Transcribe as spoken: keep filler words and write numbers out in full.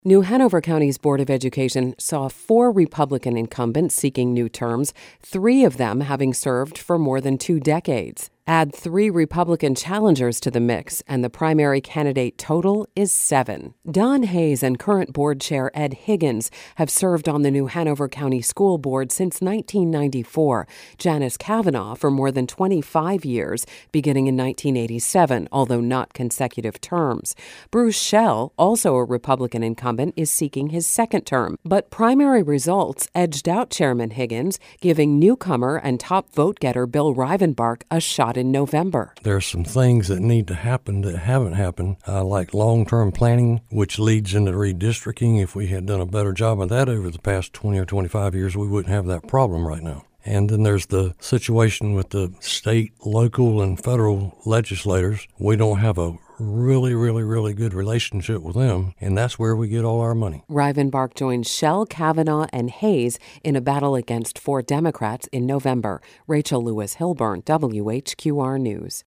New Hanover County's Board of Education saw four Republican incumbents seeking new terms, three of them having served for more than two decades. Add three Republican challengers to the mix, and the primary candidate total is seven. Don Hayes and current board chair Ed Higgins have served on the New Hanover County School Board since nineteen ninety-four. Janice Kavanaugh for more than twenty-five years, beginning in nineteen eighty-seven, although not consecutive terms. Bruce Schell, also a Republican incumbent, is seeking his second term. But primary results edged out Chairman Higgins, giving newcomer and top vote-getter Bill Rivenbark a shot in November. There are some things that need to happen that haven't happened, uh, like long-term planning, which leads into redistricting. If we had done a better job of that over the past twenty or twenty-five years, we wouldn't have that problem right now. And then there's the situation with the state, local, and federal legislators. We don't have a really, really, really good relationship with them, and that's where we get all our money. Rivenbark joins Schell, Kavanaugh, and Hayes in a battle against four Democrats in November. Rachel Lewis Hilburn, W H Q R News.